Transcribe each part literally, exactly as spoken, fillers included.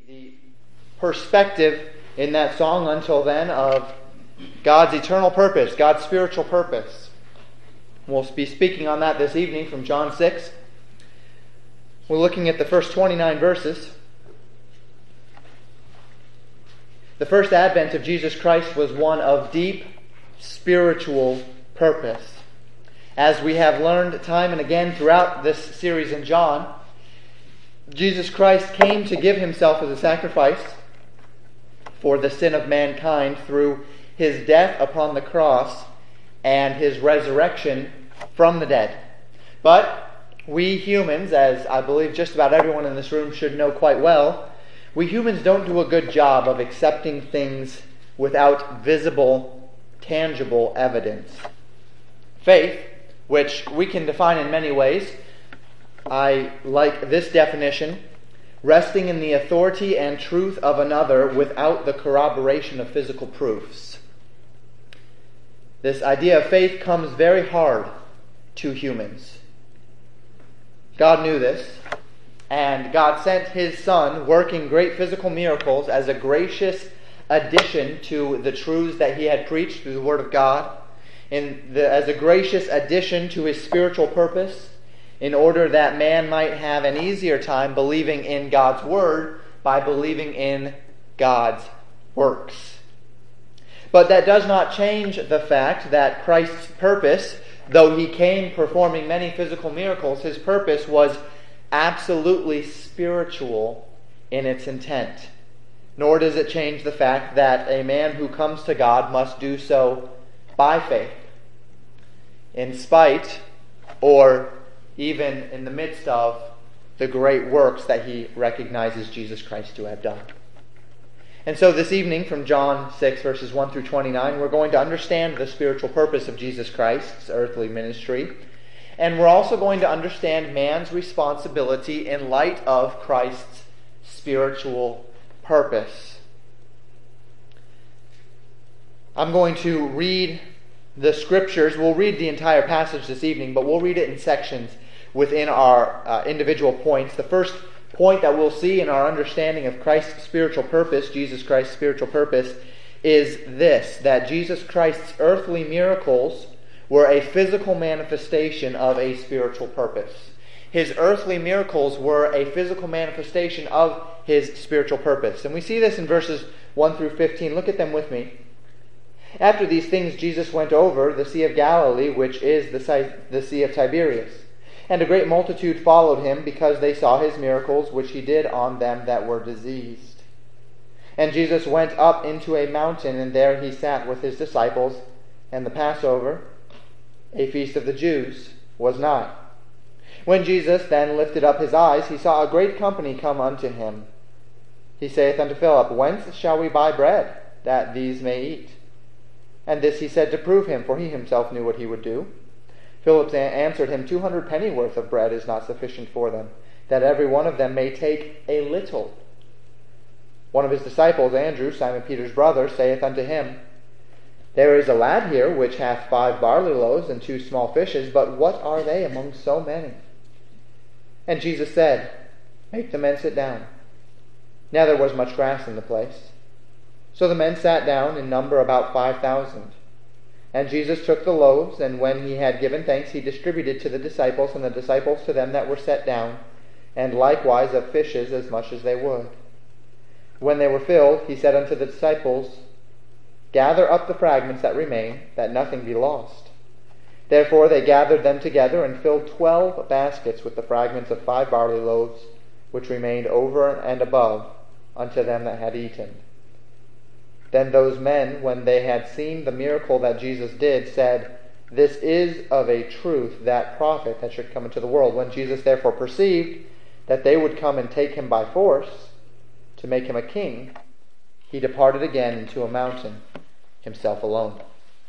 The perspective in that song until then of God's eternal purpose, God's spiritual purpose. We'll be speaking on that this evening from John six. We're looking at the first twenty-nine verses. The first advent of Jesus Christ was one of deep spiritual purpose. As we have learned time and again throughout this series in John, Jesus Christ came to give himself as a sacrifice for the sin of mankind through his death upon the cross and his resurrection from the dead. But we humans, as I believe just about everyone in this room should know quite well, we humans don't do a good job of accepting things without visible, tangible evidence. Faith, which we can define in many ways, I like this definition: resting in the authority and truth of another without the corroboration of physical proofs. This idea of faith comes very hard to humans. God knew this, and God sent His Son, working great physical miracles, as a gracious addition to the truths that He had preached through the Word of God, in the, as a gracious addition to His spiritual purpose, in order that man might have an easier time believing in God's Word by believing in God's works. But that does not change the fact that Christ's purpose, though He came performing many physical miracles, His purpose was absolutely spiritual in its intent. Nor does it change the fact that a man who comes to God must do so by faith, in spite or even in the midst of the great works that he recognizes Jesus Christ to have done. And so this evening from John six verses one through twenty-nine, we're going to understand the spiritual purpose of Jesus Christ's earthly ministry. And we're also going to understand man's responsibility in light of Christ's spiritual purpose. I'm going to read the scriptures. We'll read the entire passage this evening, but we'll read it in sections within our uh, individual points. The first point that we'll see in our understanding of Christ's spiritual purpose, Jesus Christ's spiritual purpose, is this: that Jesus Christ's earthly miracles were a physical manifestation of a spiritual purpose. His earthly miracles were a physical manifestation of His spiritual purpose. And we see this in verses one through fifteen. Look at them with me. After these things Jesus went over the Sea of Galilee, which is the the Sea of Tiberias. And a great multitude followed Him, because they saw His miracles, which He did on them that were diseased. And Jesus went up into a mountain, and there He sat with His disciples, and the Passover, a feast of the Jews, was nigh. When Jesus then lifted up His eyes, He saw a great company come unto Him. He saith unto Philip, Whence shall we buy bread, that these may eat? And this He said to prove Him, for He Himself knew what He would do. Philip answered Him, Two hundred penny worth of bread is not sufficient for them, that every one of them may take a little. One of His disciples, Andrew, Simon Peter's brother, saith unto Him, There is a lad here which hath five barley loaves and two small fishes, but what are they among so many? And Jesus said, Make the men sit down. Now there was much grass in the place. So the men sat down, in number about five thousand. And Jesus took the loaves, and when He had given thanks, He distributed to the disciples, and the disciples to them that were set down, and likewise of fishes as much as they would. When they were filled, He said unto the disciples, Gather up the fragments that remain, that nothing be lost. Therefore they gathered them together, and filled twelve baskets with the fragments of five barley loaves, which remained over and above unto them that had eaten. Then those men, when they had seen the miracle that Jesus did, said, This is of a truth that prophet that should come into the world. When Jesus therefore perceived that they would come and take Him by force, to make Him a king, He departed again into a mountain, Himself alone.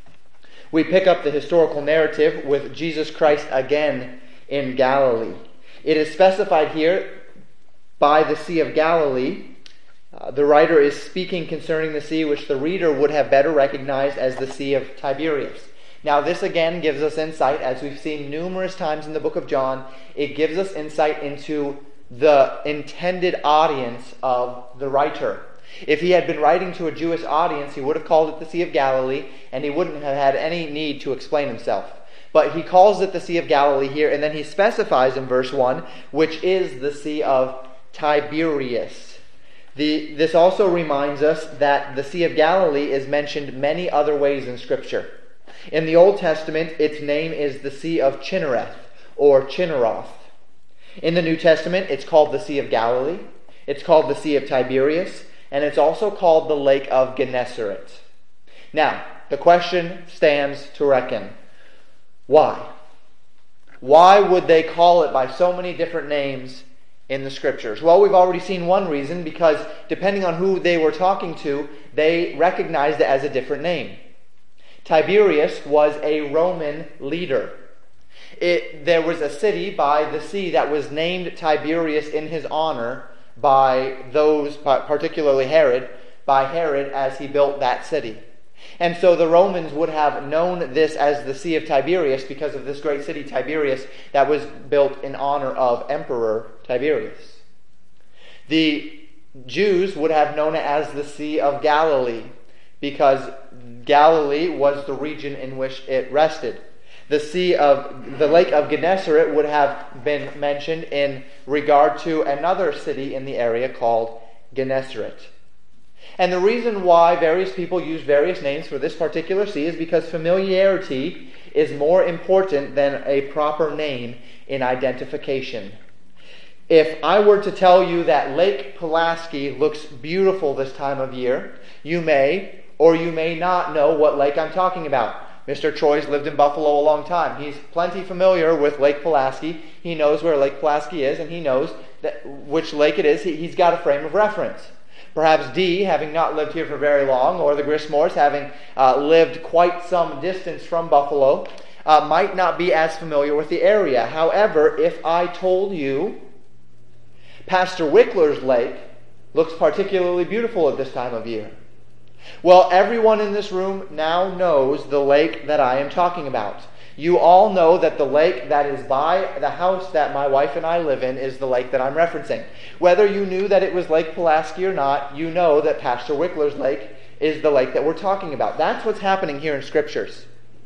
We pick up the historical narrative with Jesus Christ again in Galilee. It is specified here by the Sea of Galilee. Uh, the writer is speaking concerning the sea which the reader would have better recognized as the Sea of Tiberias. Now this again gives us insight, as we've seen numerous times in the book of John. It gives us insight into the intended audience of the writer. If he had been writing to a Jewish audience, he would have called it the Sea of Galilee, and he wouldn't have had any need to explain himself. But he calls it the Sea of Galilee here, and then he specifies in verse one, which is the Sea of Tiberias. The, this also reminds us that the Sea of Galilee is mentioned many other ways in Scripture. In the Old Testament, its name is the Sea of Chinnereth, or Chinneroth. In the New Testament, it's called the Sea of Galilee, it's called the Sea of Tiberias, and it's also called the Lake of Gennesaret. Now, the question stands to reckon. Why? Why would they call it by so many different names in the Scriptures? Well, we've already seen one reason, because depending on who they were talking to, they recognized it as a different name. Tiberius was a Roman leader. It, there was a city by the sea that was named Tiberius in his honor by those, particularly Herod, by Herod as he built that city. And so the Romans would have known this as the Sea of Tiberias because of this great city, Tiberias, that was built in honor of Emperor Tiberius. The Jews would have known it as the Sea of Galilee because Galilee was the region in which it rested. The sea of the Lake of Gennesaret would have been mentioned in regard to another city in the area called Gennesaret. And the reason why various people use various names for this particular sea is because familiarity is more important than a proper name in identification. If I were to tell you that Lake Pulaski looks beautiful this time of year, you may or you may not know what lake I'm talking about. Mister Troy's lived in Buffalo a long time. He's plenty familiar with Lake Pulaski. He knows where Lake Pulaski is, and he knows that which lake it is. He, he's got a frame of reference. Perhaps D, having not lived here for very long, or the Grismores, having uh, lived quite some distance from Buffalo, uh, might not be as familiar with the area. However, if I told you Pastor Wickler's lake looks particularly beautiful at this time of year, well, everyone in this room now knows the lake that I am talking about. You all know that the lake that is by the house that my wife and I live in is the lake that I'm referencing. Whether you knew that it was Lake Pulaski or not, you know that Pastor Wickler's lake is the lake that we're talking about. That's what's happening here in Scriptures.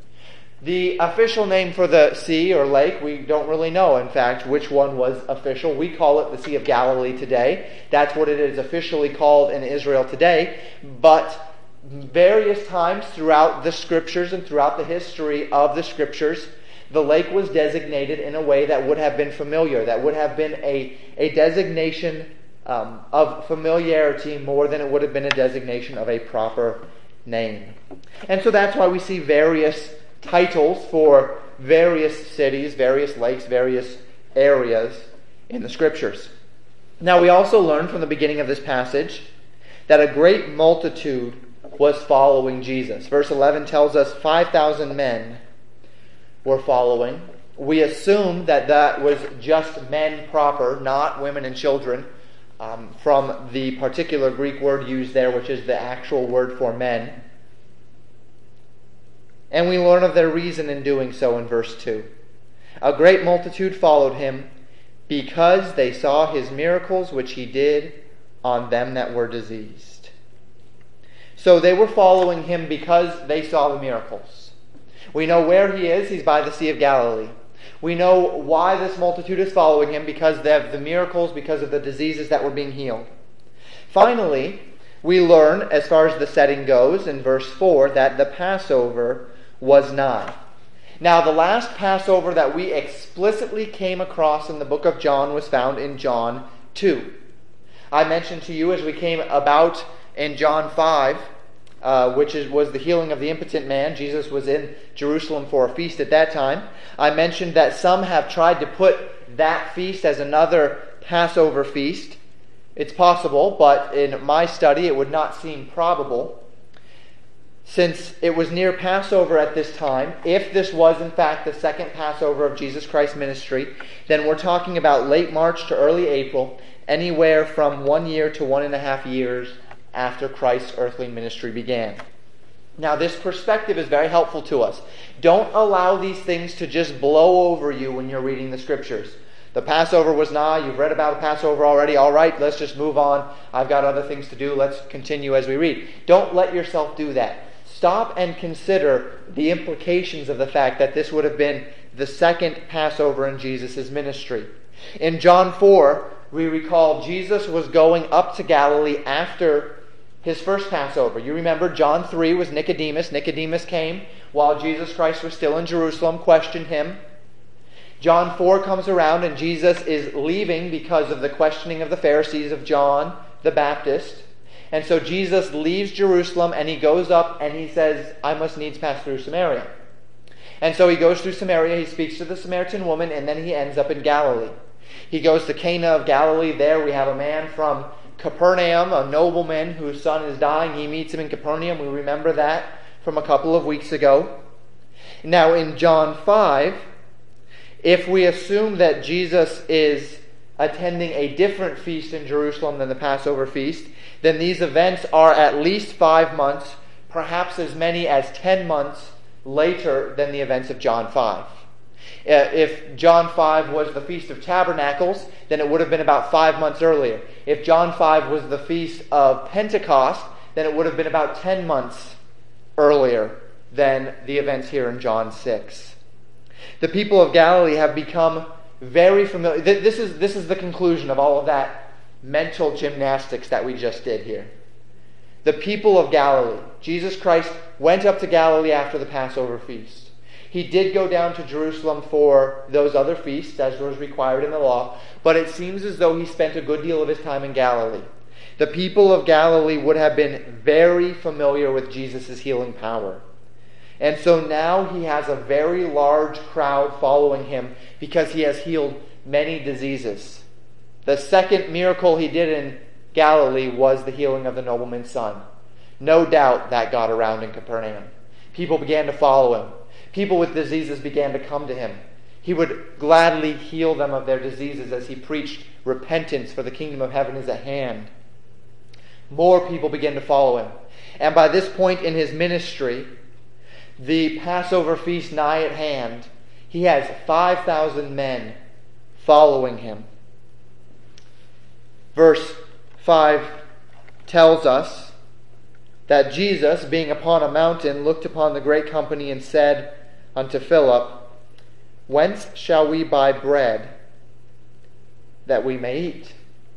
The official name for the sea or lake, we don't really know, in fact, which one was official. We call it the Sea of Galilee today. That's what it is officially called in Israel today. But various times throughout the Scriptures and throughout the history of the Scriptures, the lake was designated in a way that would have been familiar, that would have been a, a designation um, of familiarity more than it would have been a designation of a proper name. And so that's why we see various titles for various cities, various lakes, various areas in the Scriptures. Now we also learn from the beginning of this passage that a great multitude was following Jesus. Verse eleven tells us five thousand men were following. We assume that that was just men proper, not women and children, um, from the particular Greek word used there, which is the actual word for men. And we learn of their reason in doing so in verse two. A great multitude followed him because they saw his miracles which he did on them that were diseased. So they were following him because they saw the miracles. We know where he is. He's by the Sea of Galilee. We know why this multitude is following him, because they have the miracles, because of the diseases that were being healed. Finally, we learn, as far as the setting goes, in verse four, that the Passover was nigh. Now, the last Passover that we explicitly came across in the book of John was found in John two. I mentioned to you as we came about in John five, uh, which is, was the healing of the impotent man. Jesus was in Jerusalem for a feast at that time. I mentioned that some have tried to put that feast as another Passover feast. It's possible, but in my study it would not seem probable. Since it was near Passover at this time, if this was in fact the second Passover of Jesus Christ's ministry, then we're talking about late March to early April, anywhere from one year to one and a half years after Christ's earthly ministry began. Now, this perspective is very helpful to us. Don't allow these things to just blow over you when you're reading the Scriptures. The Passover was nigh. You've read about the Passover already. All right, let's just move on. I've got other things to do. Let's continue as we read. Don't let yourself do that. Stop and consider the implications of the fact that this would have been the second Passover in Jesus' ministry. In John four, we recall Jesus was going up to Galilee after his first Passover. You remember John three was Nicodemus. Nicodemus came while Jesus Christ was still in Jerusalem, questioned him. John four comes around and Jesus is leaving because of the questioning of the Pharisees of John the Baptist. And so Jesus leaves Jerusalem and he goes up and he says, I must needs pass through Samaria. And so he goes through Samaria, he speaks to the Samaritan woman, and then he ends up in Galilee. He goes to Cana of Galilee. There we have a man from Capernaum, a nobleman whose son is dying. He meets him in Capernaum. We remember that from a couple of weeks ago. Now in John five, if we assume that Jesus is attending a different feast in Jerusalem than the Passover feast, then these events are at least five months, perhaps as many as ten months later than the events of John five. If John five was the Feast of Tabernacles, then it would have been about five months earlier. If John five was the Feast of Pentecost, then it would have been about ten months earlier than the events here in John six. The people of Galilee have become very familiar. This is, this is the conclusion of all of that mental gymnastics that we just did here. The people of Galilee. Jesus Christ went up to Galilee after the Passover feast. He did go down to Jerusalem for those other feasts, as was required in the law, but it seems as though he spent a good deal of his time in Galilee. The people of Galilee would have been very familiar with Jesus' healing power. And so now he has a very large crowd following him because he has healed many diseases. The second miracle he did in Galilee was the healing of the nobleman's son. No doubt that got around in Capernaum. People began to follow him. People with diseases began to come to him. He would gladly heal them of their diseases as he preached repentance, for the kingdom of heaven is at hand. More people began to follow him. And by this point in his ministry, the Passover feast nigh at hand, he has five thousand men following him. Verse five tells us that Jesus, being upon a mountain, looked upon the great company and said unto Philip, Whence shall we buy bread that we may eat?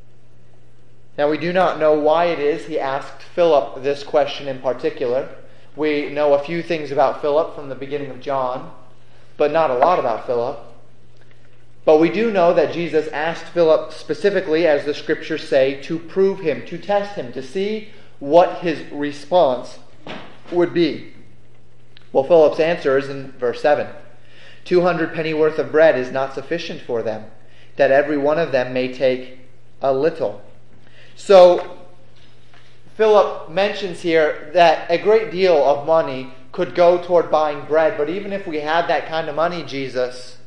Now we do not know why it is he asked Philip this question in particular. We know a few things about Philip from the beginning of John, but not a lot about Philip. But we do know that Jesus asked Philip specifically, as the scriptures say, to prove him, to test him, to see what his response would be. Well, Philip's answer is in verse seven. Two hundred pennyworth of bread is not sufficient for them, that every one of them may take a little. So, Philip mentions here that a great deal of money could go toward buying bread, but even if we had that kind of money, Jesus,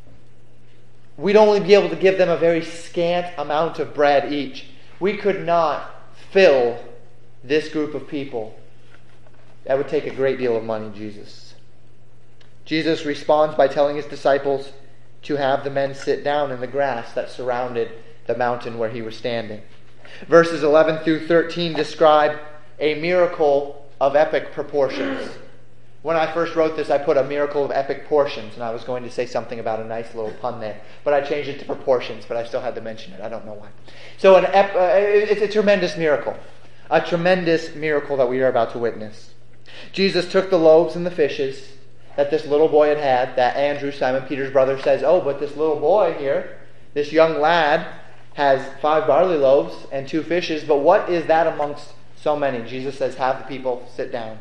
we'd only be able to give them a very scant amount of bread each. We could not fill this group of people. That would take a great deal of money, Jesus. Jesus responds by telling his disciples to have the men sit down in the grass that surrounded the mountain where he was standing. Verses eleven through thirteen describe a miracle of epic proportions. When I first wrote this, I put a miracle of epic portions, and I was going to say something about a nice little pun there, but I changed it to proportions, but I still had to mention it. I don't know why. So an ep- uh, it's a tremendous miracle. A tremendous miracle that we are about to witness. Jesus took the loaves and the fishes that this little boy had had, that Andrew, Simon Peter's brother, says, oh, but this little boy here, this young lad, has five barley loaves and two fishes, but what is that amongst so many? Jesus says, have the people sit down.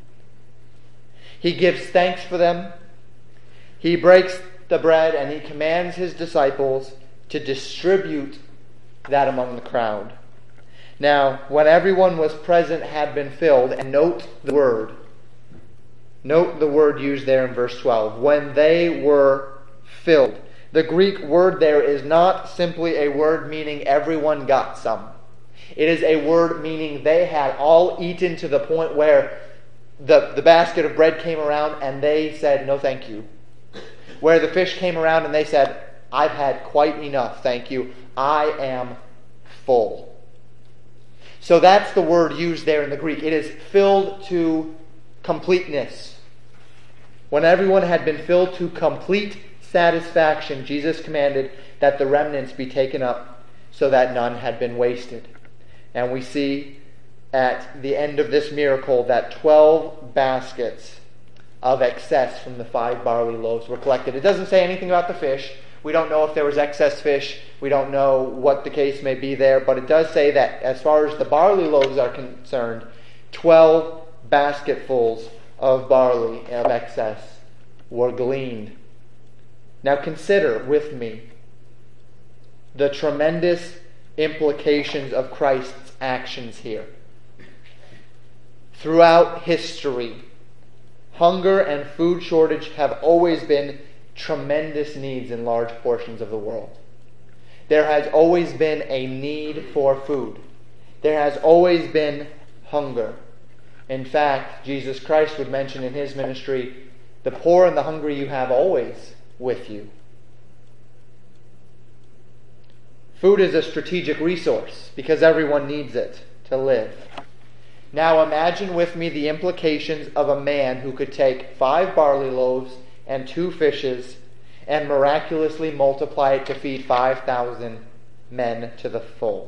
He gives thanks for them. He breaks the bread and he commands his disciples to distribute that among the crowd. Now, when everyone was present had been filled, and note the word. Note the word used there in verse twelve. When they were filled. The Greek word there is not simply a word meaning everyone got some. It is a word meaning they had all eaten to the point where the, the basket of bread came around and they said, no thank you. Where the fish came around and they said, I've had quite enough, thank you. I am full. So that's the word used there in the Greek. It is filled to completeness. When everyone had been filled to complete satisfaction, Jesus commanded that the remnants be taken up so that none had been wasted. And we see at the end of this miracle that twelve baskets of excess from the five barley loaves were collected. It doesn't say anything about the fish. We don't know if there was excess fish. We don't know what the case may be there. But it does say that as far as the barley loaves are concerned, twelve basketfuls of barley of excess were gleaned. Now consider with me the tremendous implications of Christ's actions here. Throughout history, hunger and food shortage have always been tremendous needs in large portions of the world. There has always been a need for food. There has always been hunger. In fact, Jesus Christ would mention in his ministry, the poor and the hungry you have always with you. Food is a strategic resource because everyone needs it to live. Now imagine with me the implications of a man who could take five barley loaves and two fishes and miraculously multiply it to feed five thousand men to the full.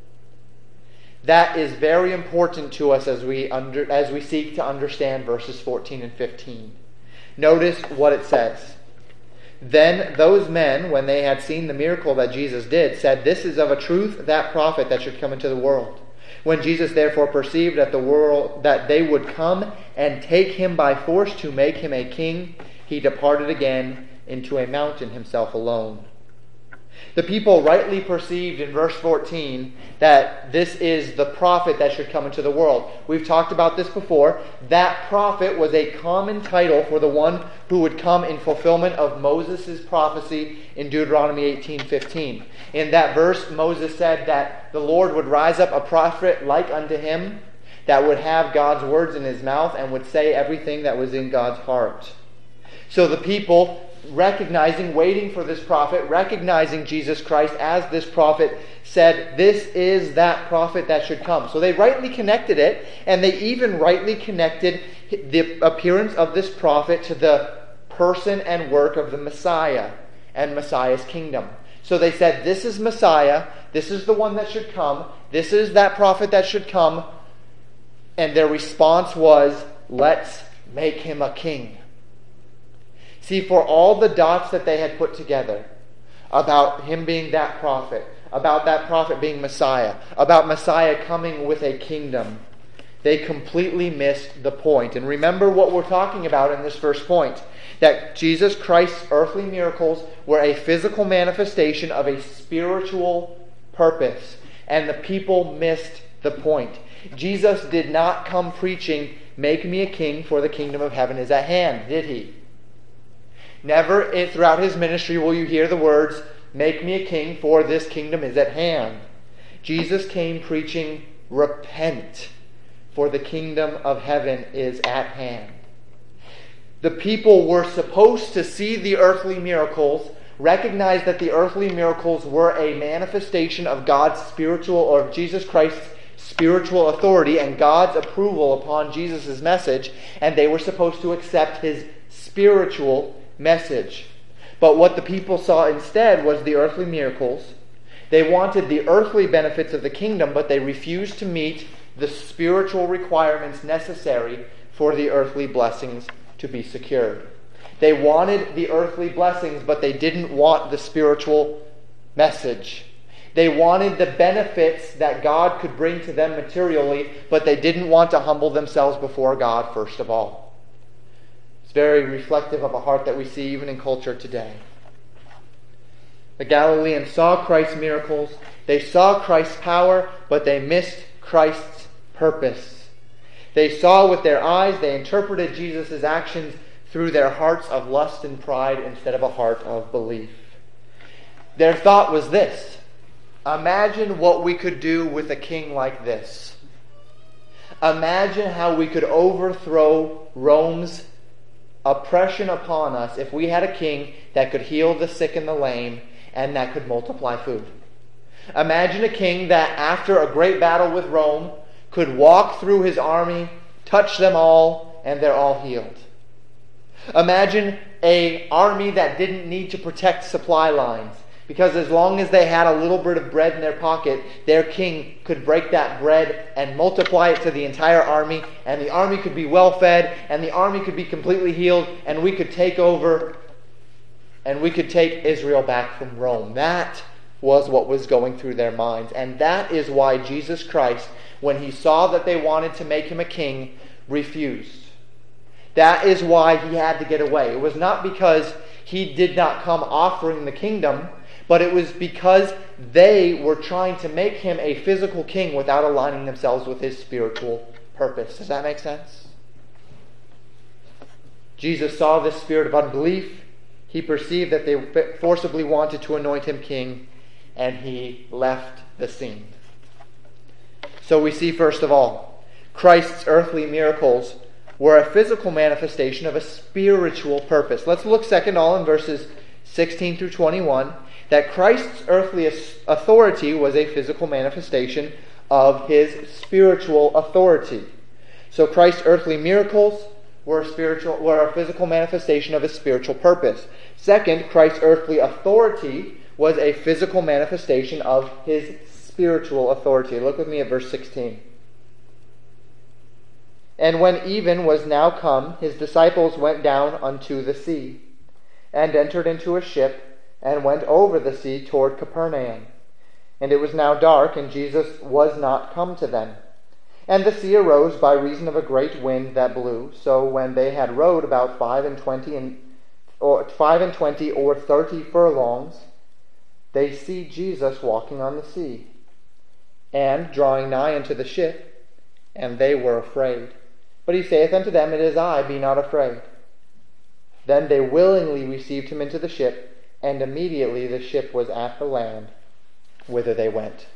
That is very important to us as we under, as we seek to understand verses fourteen and fifteen. Notice what it says. Then those men, when they had seen the miracle that Jesus did, said, "This is of a truth that prophet that should come into the world." When Jesus therefore perceived that the world that they would come and take him by force to make him a king, he departed again into a mountain himself alone. The people rightly perceived in verse fourteen that this is the prophet that should come into the world. We've talked about this before. That prophet was a common title for the one who would come in fulfillment of Moses' prophecy in Deuteronomy eighteen fifteen. In that verse, Moses said that the Lord would rise up a prophet like unto him that would have God's words in his mouth and would say everything that was in God's heart. So the people, recognizing, waiting for this prophet, recognizing Jesus Christ as this prophet, said, "This is that prophet that should come." So they rightly connected it, and they even rightly connected the appearance of this prophet to the person and work of the Messiah and Messiah's kingdom. So they said, "This is Messiah, this is the one that should come, this is that prophet that should come." And their response was, "Let's make him a king." See, for all the dots that they had put together about him being that prophet, about that prophet being Messiah, about Messiah coming with a kingdom, they completely missed the point. And remember what we're talking about in this first point, that Jesus Christ's earthly miracles were a physical manifestation of a spiritual purpose, and the people missed the point. Jesus did not come preaching, "Make me a king, for the kingdom of heaven is at hand," did he? Never throughout his ministry will you hear the words, "Make me a king, for this kingdom is at hand." Jesus came preaching, "Repent, for the kingdom of heaven is at hand." The people were supposed to see the earthly miracles, recognize that the earthly miracles were a manifestation of God's spiritual, or of Jesus Christ's spiritual authority and God's approval upon Jesus' message, and they were supposed to accept his spiritual message. But what the people saw instead was the earthly miracles. They wanted the earthly benefits of the kingdom, but they refused to meet the spiritual requirements necessary for the earthly blessings to be secured. They wanted the earthly blessings, but they didn't want the spiritual message. They wanted the benefits that God could bring to them materially, but they didn't want to humble themselves before God first of all. It's very reflective of a heart that we see even in culture today. The Galileans saw Christ's miracles, they saw Christ's power, but they missed Christ's purpose. They saw with their eyes, they interpreted Jesus' actions through their hearts of lust and pride instead of a heart of belief. Their thought was this: imagine what we could do with a king like this. Imagine how we could overthrow Rome's oppression upon us if we had a king that could heal the sick and the lame and that could multiply food. Imagine a king that after a great battle with Rome could walk through his army, touch them all, and they're all healed. Imagine an army that didn't need to protect supply lines, because as long as they had a little bit of bread in their pocket, their king could break that bread and multiply it to the entire army, and the army could be well fed, and the army could be completely healed, and we could take over, and we could take Israel back from Rome. That was what was going through their minds. And that is why Jesus Christ, when he saw that they wanted to make him a king, refused. That is why he had to get away. It was not because he did not come offering the kingdom, but it was because they were trying to make him a physical king without aligning themselves with his spiritual purpose. Does that make sense? Jesus saw this spirit of unbelief. He perceived that they forcibly wanted to anoint him king, and he left the scene. So we see, first of all, Christ's earthly miracles were a physical manifestation of a spiritual purpose. Let's look second all in verses sixteen through twenty-one, that Christ's earthly authority was a physical manifestation of his spiritual authority. So Christ's earthly miracles were a spiritual, were a physical manifestation of his spiritual purpose. Second, Christ's earthly authority was a physical manifestation of his spiritual authority. Look with me at verse sixteen. And when even was now come, his disciples went down unto the sea, and entered into a ship, and went over the sea toward Capernaum. And it was now dark, and Jesus was not come to them. And the sea arose by reason of a great wind that blew. So when they had rowed about five and twenty and or five and twenty or thirty furlongs, they see Jesus walking on the sea, and drawing nigh unto the ship, and they were afraid. But he saith unto them, It is I, be not afraid. Then they willingly received him into the ship, and immediately the ship was at the land, whither they went.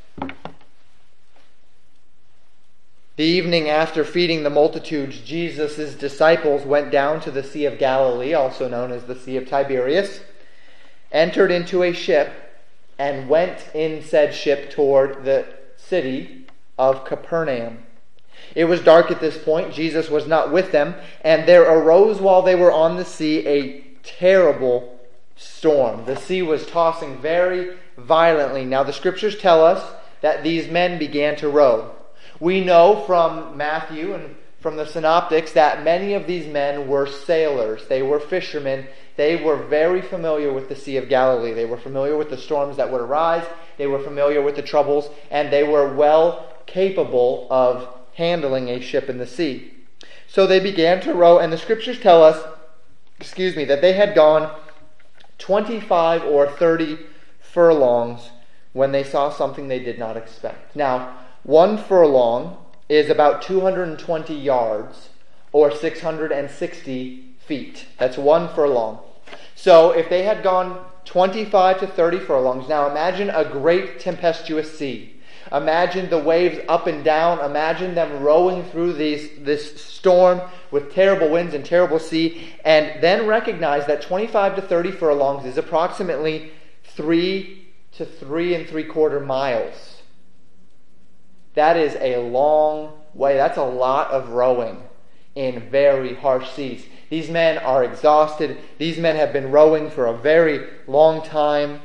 The evening after feeding the multitudes, Jesus' disciples went down to the Sea of Galilee, also known as the Sea of Tiberias, entered into a ship, and went in said ship toward the city of Capernaum. It was dark at this point. Jesus was not with them, and there arose while they were on the sea a terrible storm. The sea was tossing very violently. Now the scriptures tell us that these men began to row. We know from Matthew and from the synoptics that many of these men were sailors. They were fishermen. They were very familiar with the Sea of Galilee. They were familiar with the storms that would arise. They were familiar with the troubles, and they were well capable of handling a ship in the sea. So they began to row, and the scriptures tell us, excuse me, that they had gone twenty-five or thirty furlongs when they saw something they did not expect. Now, one furlong is about two hundred twenty yards, or six hundred sixty feet. That's one furlong. So if they had gone twenty-five to thirty furlongs, now imagine a great tempestuous sea. Imagine the waves up and down. Imagine them rowing through these, this storm with terrible winds and terrible sea. And then recognize that twenty-five to thirty furlongs is approximately three to three and three quarter miles. That is a long way. That's a lot of rowing in very harsh seas. These men are exhausted. These men have been rowing for a very long time.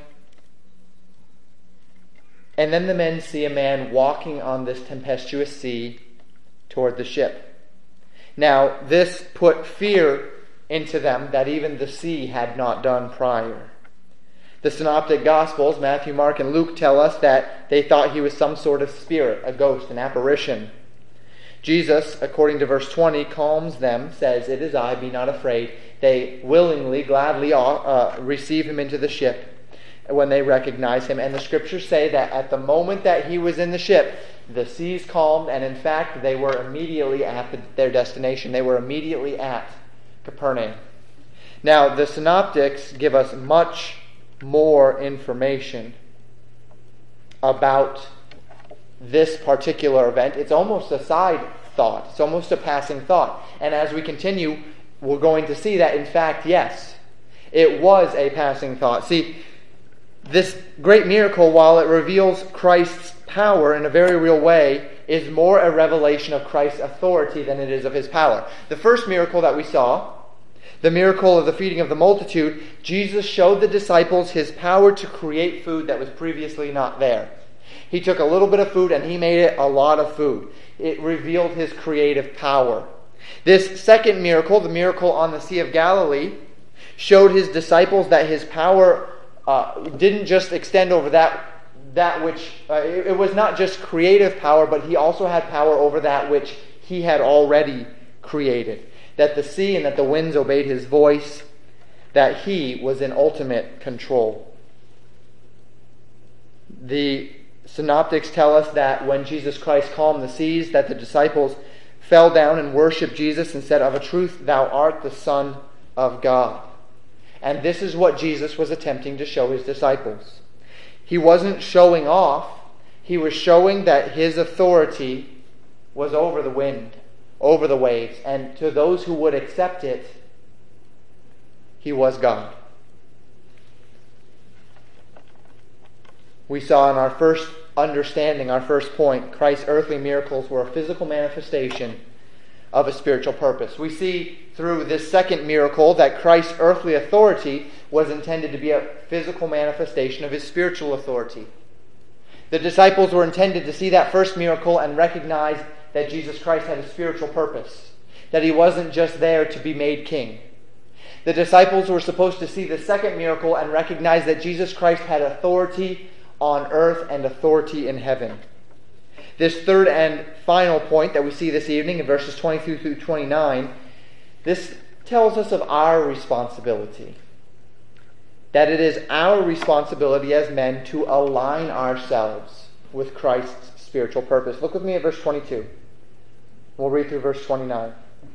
And then the men see a man walking on this tempestuous sea toward the ship. Now, this put fear into them that even the sea had not done prior. The synoptic Gospels, Matthew, Mark, and Luke, tell us that they thought he was some sort of spirit, a ghost, an apparition. Jesus, according to verse twenty, calms them, says, It is I, be not afraid. They willingly, gladly uh, receive him into the ship when they recognize him. And the scriptures say that at the moment that he was in the ship, the seas calmed, and in fact, they were immediately at the, their destination. They were immediately at Capernaum. Now, the synoptics give us much more information about this particular event. It's almost a side thought. It's almost a passing thought. And as we continue, we're going to see that, in fact, yes, it was a passing thought. See, this great miracle, while it reveals Christ's power in a very real way, is more a revelation of Christ's authority than it is of his power. The first miracle that we saw, the miracle of the feeding of the multitude, Jesus showed the disciples his power to create food that was previously not there. He took a little bit of food and he made it a lot of food. It revealed his creative power. This second miracle, the miracle on the Sea of Galilee, showed his disciples that his power uh, didn't just extend over that that which, uh, it, it was not just creative power, but he also had power over that which he had already created. That the sea and that the winds obeyed his voice, that he was in ultimate control. The synoptics tell us that when Jesus Christ calmed the seas, that the disciples fell down and worshipped Jesus and said, "Of a truth, thou art the Son of God." And this is what Jesus was attempting to show his disciples. He wasn't showing off. He was showing that his authority was over the wind, over the waves, and to those who would accept it, he was God. We saw in our first understanding, our first point, Christ's earthly miracles were a physical manifestation of a spiritual purpose. We see through this second miracle that Christ's earthly authority was intended to be a physical manifestation of his spiritual authority. The disciples were intended to see that first miracle and recognize that Jesus Christ had a spiritual purpose, that he wasn't just there to be made king. The disciples were supposed to see the second miracle and recognize that Jesus Christ had authority on earth and authority in heaven. This third and final point that we see this evening in verses twenty-two through twenty-nine, this tells us of our responsibility. That it is our responsibility as men to align ourselves with Christ's spiritual purpose. Look with me at verse twenty-two. We'll read through verse twenty-nine.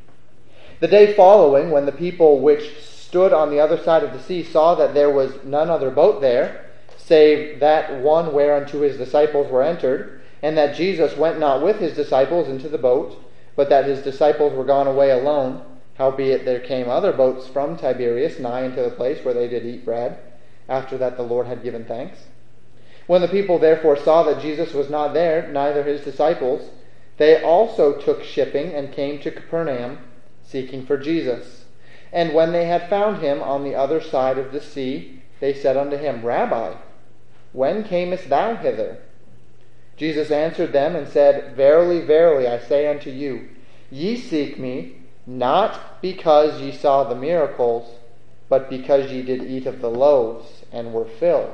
The day following, when the people which stood on the other side of the sea saw that there was none other boat there, save that one whereunto his disciples were entered, and that Jesus went not with his disciples into the boat, but that his disciples were gone away alone, howbeit there came other boats from Tiberias nigh unto the place where they did eat bread, after that the Lord had given thanks. When the people therefore saw that Jesus was not there, neither his disciples, they also took shipping and came to Capernaum, seeking for Jesus. And when they had found him on the other side of the sea, they said unto him, Rabbi, when camest thou hither? Jesus answered them and said, Verily, verily, I say unto you, ye seek me, not because ye saw the miracles, but because ye did eat of the loaves, and were filled.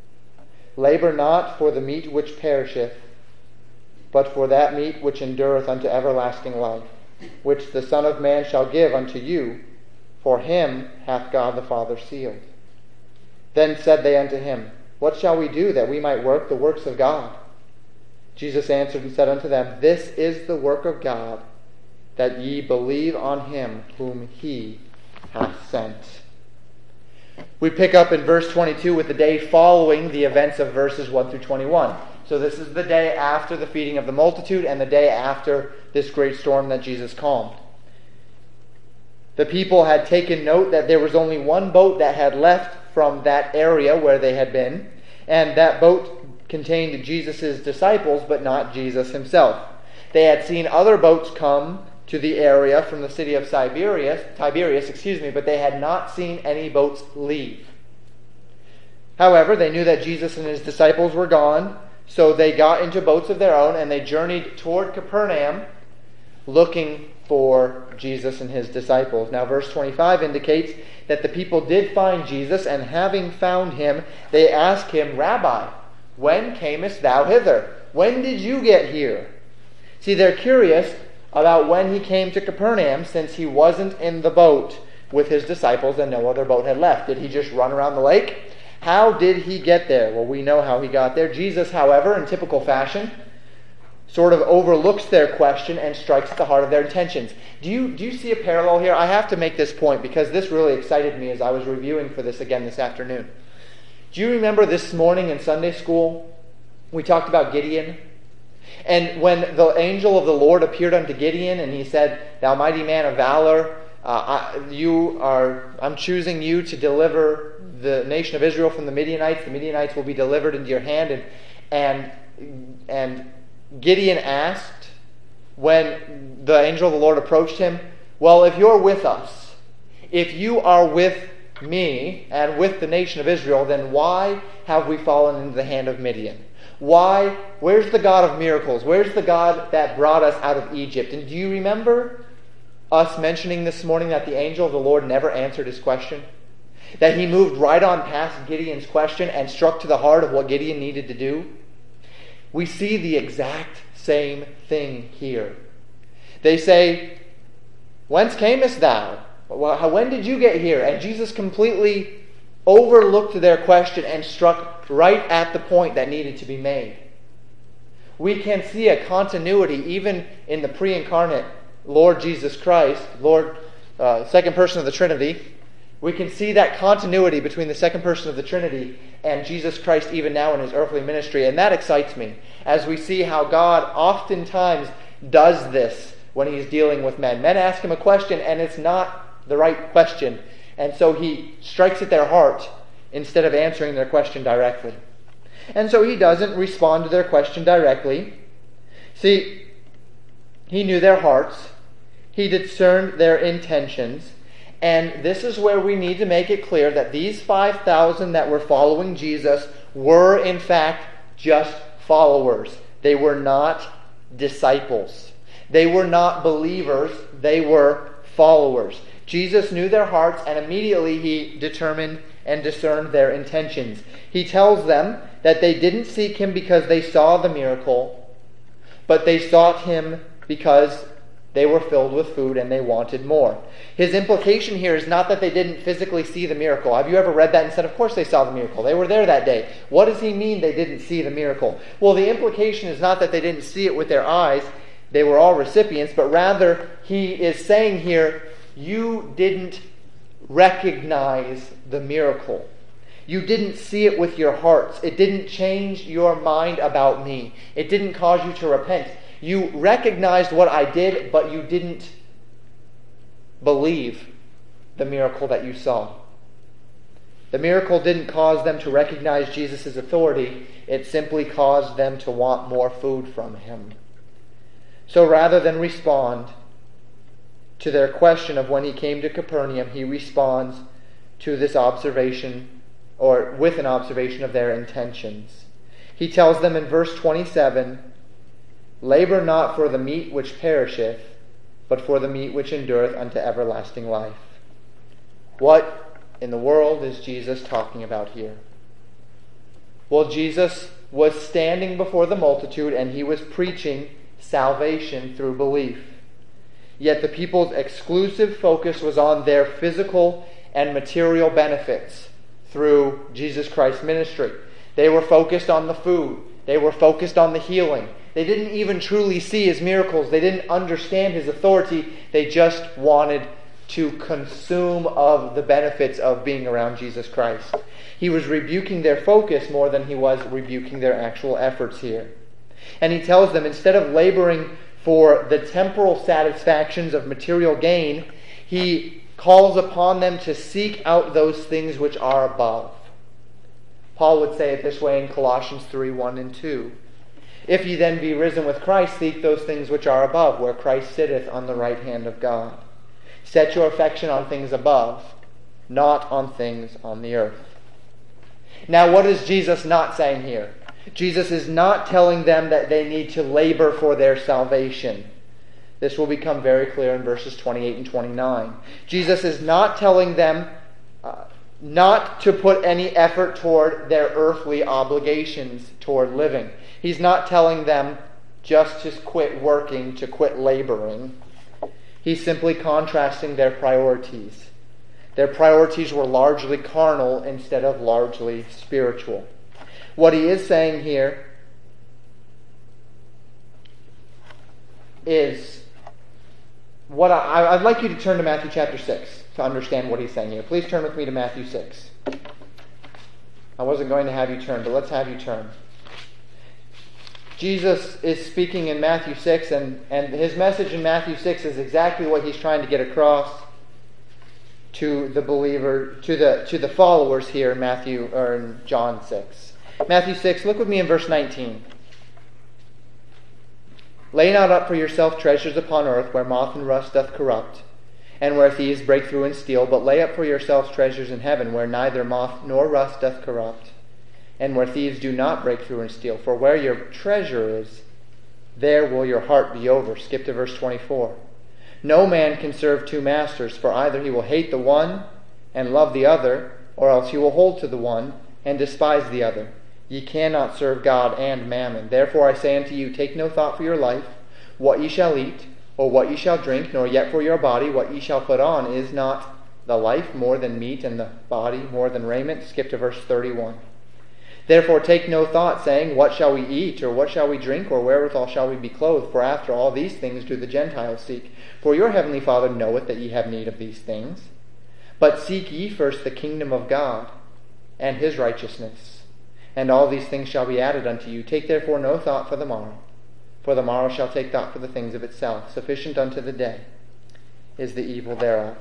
Labor not for the meat which perisheth, but for that meat which endureth unto everlasting life, which the Son of Man shall give unto you, for him hath God the Father sealed. Then said they unto him, What shall we do that we might work the works of God? Jesus answered and said unto them, This is the work of God, that ye believe on him whom he hath sent. We pick up in verse twenty-two with the day following the events of verses one through twenty-one. So this is the day after the feeding of the multitude and the day after this great storm that Jesus calmed. The people had taken note that there was only one boat that had left from that area where they had been, and that boat contained Jesus' disciples, but not Jesus himself. They had seen other boats come to the area from the city of Tiberias, Tiberias, excuse me, but they had not seen any boats leave. However, they knew that Jesus and his disciples were gone, so they got into boats of their own and they journeyed toward Capernaum looking for Jesus and his disciples. Now, verse twenty-five indicates that the people did find Jesus, and having found him, they asked him, Rabbi, when camest thou hither? When did you get here? See, they're curious about when he came to Capernaum, since he wasn't in the boat with his disciples and no other boat had left. Did he just run around the lake? How did he get there? Well, we know how he got there. Jesus, however, in typical fashion, sort of overlooks their question and strikes at the heart of their intentions. Do you, do you see a parallel here? I have to make this point because this really excited me as I was reviewing for this again this afternoon. Do you remember this morning in Sunday school, we talked about Gideon? And when the angel of the Lord appeared unto Gideon and he said, Thou mighty man of valor, uh, I, you are, I'm choosing you to deliver the nation of Israel from the Midianites. The Midianites will be delivered into your hand. And, and, and Gideon asked, when the angel of the Lord approached him, well, if you're with us, if you are with me and with the nation of Israel, then why have we fallen into the hand of Midian? Why? Where's the God of miracles? Where's the God that brought us out of Egypt? And do you remember us mentioning this morning that the angel of the Lord never answered his question? That he moved right on past Gideon's question and struck to the heart of what Gideon needed to do? We see the exact same thing here. They say, whence camest thou? When did you get here? And Jesus completely overlooked their question and struck right at the point that needed to be made. We can see a continuity even in the pre-incarnate Lord Jesus Christ, Lord, uh, second person of the Trinity. We can see that continuity between the second person of the Trinity and Jesus Christ even now in his earthly ministry. And that excites me as we see how God oftentimes does this when he's dealing with men. Men ask him a question and it's not the right question. And so he strikes at their heart instead of answering their question directly. And so he doesn't respond to their question directly. See, he knew their hearts. He discerned their intentions. And this is where we need to make it clear that these five thousand that were following Jesus were in fact just followers. They were not disciples. They were not believers. They were followers. Jesus knew their hearts, and immediately he determined and discerned their intentions. He tells them that they didn't seek him because they saw the miracle, but they sought him because they were filled with food and they wanted more. His implication here is not that they didn't physically see the miracle. Have you ever read that and said, of course they saw the miracle. They were there that day. What does he mean they didn't see the miracle? Well, the implication is not that they didn't see it with their eyes. They were all recipients, but rather he is saying here, you didn't recognize the miracle. You didn't see it with your hearts. It didn't change your mind about me. It didn't cause you to repent. You recognized what I did, but you didn't believe the miracle that you saw. The miracle didn't cause them to recognize Jesus' authority. It simply caused them to want more food from him. So rather than respond to their question of when he came to Capernaum, he responds to this observation, or with an observation of their intentions. He tells them in verse twenty-seven, labor not for the meat which perisheth, but for the meat which endureth unto everlasting life. What in the world is Jesus talking about here? Well, Jesus was standing before the multitude and he was preaching salvation through belief. Yet the people's exclusive focus was on their physical and material benefits through Jesus Christ's ministry. They were focused on the food. They were focused on the healing. They didn't even truly see his miracles. They didn't understand his authority. They just wanted to consume of the benefits of being around Jesus Christ. He was rebuking their focus more than he was rebuking their actual efforts here. And he tells them, instead of laboring for the temporal satisfactions of material gain, he calls upon them to seek out those things which are above. Paul would say it this way in Colossians three, one and two. If ye then be risen with Christ, seek those things which are above, where Christ sitteth on the right hand of God. Set your affection on things above, not on things on the earth. Now, what is Jesus not saying here? Jesus is not telling them that they need to labor for their salvation. This will become very clear in verses twenty-eight and twenty-nine. Jesus is not telling them uh, not to put any effort toward their earthly obligations toward living. He's not telling them just to quit working, to quit laboring. He's simply contrasting their priorities. Their priorities were largely carnal instead of largely spiritual. What he is saying here is what I, I'd like you to turn to Matthew chapter six to understand what he's saying here. Please turn with me to Matthew six. I wasn't going to have you turn, but let's have you turn. Jesus is speaking in Matthew six, and, and his message in Matthew six is exactly what he's trying to get across. to the believer, to the to the followers here in Matthew or in John six. Matthew six, look with me in verse nineteen. Lay not up for yourself treasures upon earth, where moth and rust doth corrupt, and where thieves break through and steal, but lay up for yourselves treasures in heaven, where neither moth nor rust doth corrupt, and where thieves do not break through and steal. For where your treasure is, there will your heart be over. Skip to verse twenty-four. No man can serve two masters, for either he will hate the one and love the other, or else he will hold to the one and despise the other. Ye cannot serve God and mammon. Therefore I say unto you, take no thought for your life, what ye shall eat, or what ye shall drink, nor yet for your body, what ye shall put on. Is not the life more than meat, and the body more than raiment? Skip to verse thirty-one. Therefore take no thought, saying, what shall we eat, or what shall we drink, or wherewithal shall we be clothed? For after all these things do the Gentiles seek. For your heavenly Father knoweth that ye have need of these things. But seek ye first the kingdom of God, and his righteousness, and all these things shall be added unto you. Take therefore no thought for the morrow, for the morrow shall take thought for the things of itself. Sufficient unto the day is the evil thereof.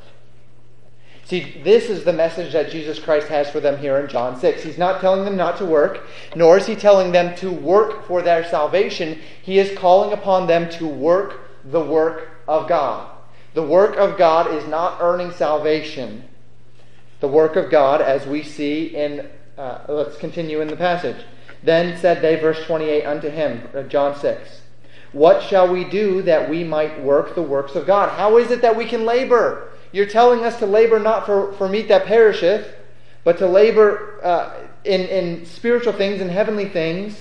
See, this is the message that Jesus Christ has for them here in John six. He's not telling them not to work, nor is he telling them to work for their salvation. He is calling upon them to work the work of God. The work of God is not earning salvation. The work of God, as we see in, uh, let's continue in the passage. Then said they, verse twenty-eight, unto him, uh, John six, what shall we do that we might work the works of God? How is it that we can labor? You're telling us to labor not for, for meat that perisheth, but to labor uh, in, in spiritual things and heavenly things,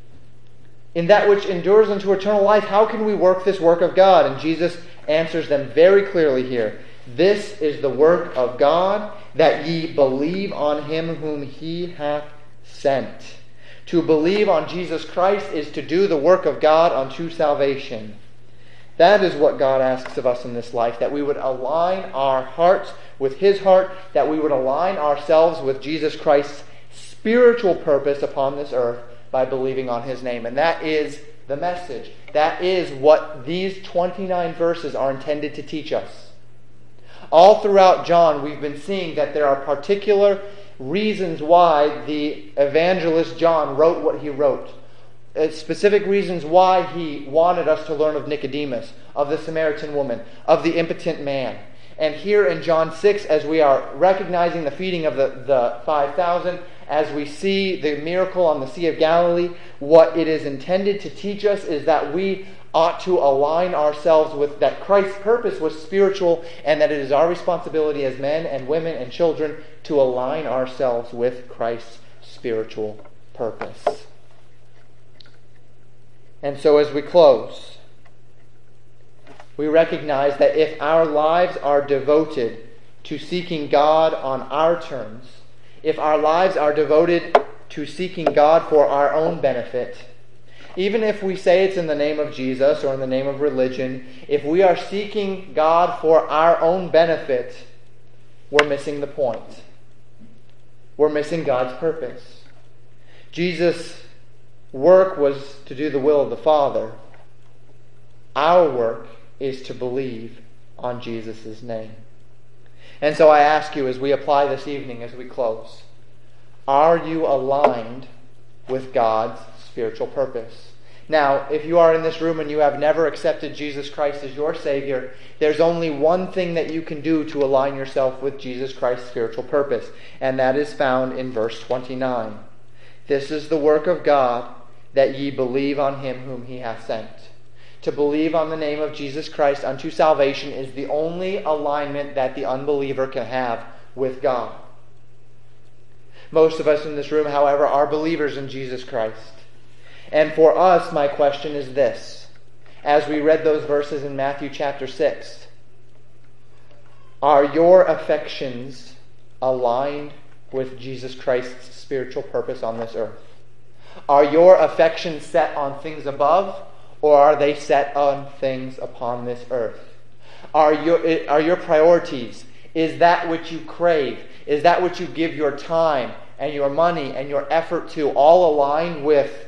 in that which endures unto eternal life. How can we work this work of God? And Jesus answers them very clearly here. This is the work of God, that ye believe on him whom he hath sent. To believe on Jesus Christ is to do the work of God unto salvation. That is what God asks of us in this life, that we would align our hearts with his heart, that we would align ourselves with Jesus Christ's spiritual purpose upon this earth by believing on his name. And that is the message. That is what these twenty-nine verses are intended to teach us. All throughout John, we've been seeing that there are particular reasons why the evangelist John wrote what he wrote. Uh, specific reasons why he wanted us to learn of Nicodemus, of the Samaritan woman, of the impotent man. And here in John six, as we are recognizing the feeding of the, the five thousand, as we see the miracle on the Sea of Galilee, what it is intended to teach us is that we ought to align ourselves with that Christ's purpose was spiritual, and that it is our responsibility as men and women and children to align ourselves with Christ's spiritual purpose. And so as we close, we recognize that if our lives are devoted to seeking God on our terms, if our lives are devoted to seeking God for our own benefit, even if we say it's in the name of Jesus or in the name of religion, if we are seeking God for our own benefit, we're missing the point. We're missing God's purpose. Jesus' work was to do the will of the Father. Our work is to believe on Jesus' name. And so I ask you, as we apply this evening, as we close, are you aligned with God's spiritual purpose? Now, if you are in this room and you have never accepted Jesus Christ as your Savior, there's only one thing that you can do to align yourself with Jesus Christ's spiritual purpose, and that is found in verse twenty-nine. This is the work of God, that ye believe on him whom he hath sent. To believe on the name of Jesus Christ unto salvation is the only alignment that the unbeliever can have with God. Most of us in this room, however, are believers in Jesus Christ. And for us, my question is this. As we read those verses in Matthew chapter six, are your affections aligned with Jesus Christ's spiritual purpose on this earth? Are your affections set on things above, or are they set on things upon this earth? Are your, are your priorities, is that which you crave, is that which you give your time and your money and your effort to, all aligned with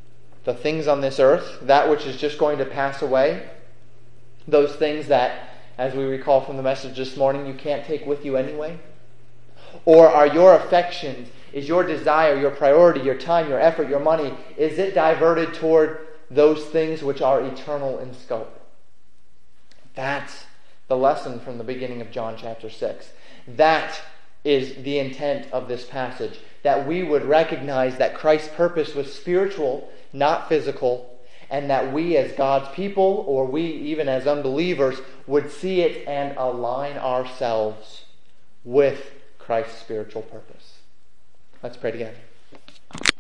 the things on this earth, that which is just going to pass away? Those things that as we recall from the message this morning, you can't take with you anyway? Or are your affections, is your desire, your priority, your time, your effort, your money, is it diverted toward those things which are eternal in scope? That's the lesson from the beginning of John chapter six. That is the intent of this passage. That we would recognize that Christ's purpose was spiritual, not physical, and that we as God's people, or we even as unbelievers, would see it and align ourselves with Christ's spiritual purpose. Let's pray together.